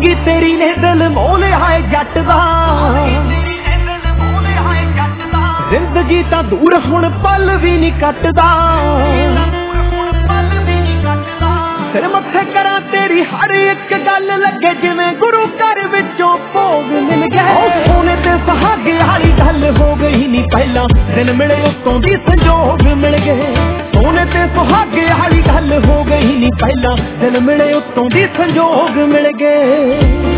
आऊगी तेरी ने दिल मोह लिया है जट दा जिंदगी तां दूर हुण पल भी नहीं कटदा सिर मत्थे करा तेरी हर एक गल लगे जिवें गुरु घर विचों भोग मिल गए सोने ते सुहागे वाली गल हो गई नहीं पहला दिन मिले उत्तों दी संजोग मिल गए सोने ते सुहागे वाली गल हो गई नहीं पहला दिन मिले उत्तों दी संजोग मिल गए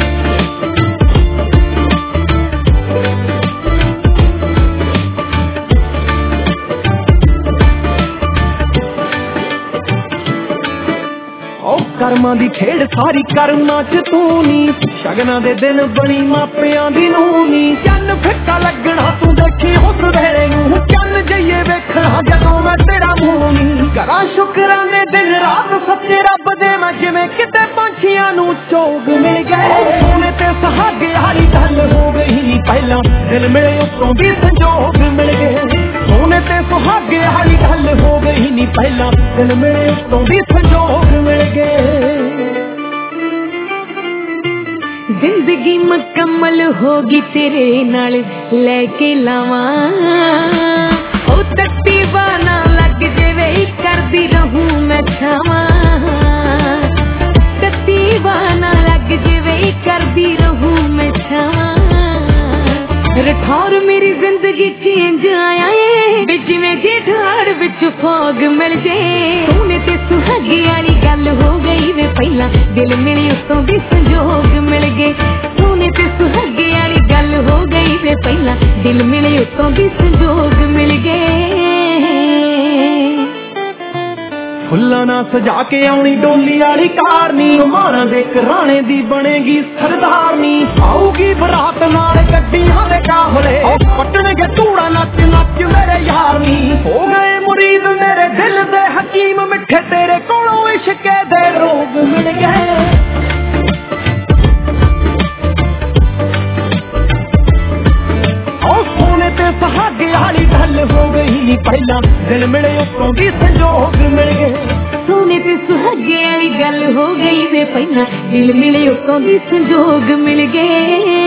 ਕਰਮਾਂ ਦੀ ਖੇਡ ਸਾਰੀ ਕਰਮਾਂ ਚ ਤੂੰ ਨੀ ਸ਼ਗਨਾਂ ਦੇ ਦਿਨ ਬਣੀ ਮਾਪਿਆਂ ਦੀ ਨੂੰ ਨੀ ਚੰਨ ਫਿੱਕਾ ਲੱਗਣਾ ਤੂੰ ਦੇਖੀ ਉਸ ਵੇਲੇ ਨੂੰ ਚੰਨ ਜਈਏ ਵੇਖਣਾ ਜਦੋਂ ਮੈਂ ਤੇਰਾ ਮੂੰਹ ਨੀ ਕਰਾਂ ਸ਼ੁਕਰਾਨੇ ਦਿਨ ਰਾਤ ਸੱਚੇ ਰੱਬ ਦੇ ਮੈਂ ਜਿਵੇਂ ਕਿਤੇ ਪੰਛੀਆਂ ਨੂੰ ਚੋਗ ਮਿਲ ਗਏ ਸੋਨੇ ਤੇ ਸੁਹਾਗੇ ਵਾਲੀ ਗੱਲ ਹੋ ਗਈ ਨੀ ਪਹਿਲਾਂ ਦਿਲ ਮਿਲੇ ਉੱਤੋਂ ਵੀ ਸੰਜੋਗ ਮਿਲ ਗਏ ਸੋਨੇ ਤੇ ਸੁਹਾਗੇ ਵਾਲੀ ਗੱਲ ਹੋ ਗਈ ਨੀ ਪਹਿਲਾਂ ਦਿਲ ਮਿਲੇ ਉੱਤੋਂ ਵੀ ਸੰਜੋਗ ਮਿਲ ਗਏ जिंदगी मुकम्मल होगी तेरे नाल लेके लावा ओ तट्टी बाना लग जावे करदी रहूं मैं छावा तट्टी बाना लग जावे करदी रहूं मैं छावा रठौर मेरी जिंदगी चेंज आया है जिवें जेठाड़ विच फौग मिल जे सोने ते सुहागे वाली गल हो गई वे पहला दिल मिले उत्तों भी संजोग मिल गए सोने ते सुहागे वाली गल हो गई वे पहला दिल मिले उत्तों भी संजोग मिल गए फुल्लां ना सजा के आउणी डोली वाली कार नी मारां दे घराणे दी बनेगी सरदारनी आऊगी बरात नाल गड्डियां दे काफले पटणगे धूड़ा नच नच मेरे यार नी हो गए मुरीद मेरे दिल दे हकीम मिठे तेरे कोलों इश्क दे रोग मिल गए सुहागे वाली गल हो गई नी पहला दिल मिले उत्तों भी संजोग मिल गए सोने ते सुहागे वाली गल हो गई वे पहला दिल मिले उत्तों भी संजोग मिल गए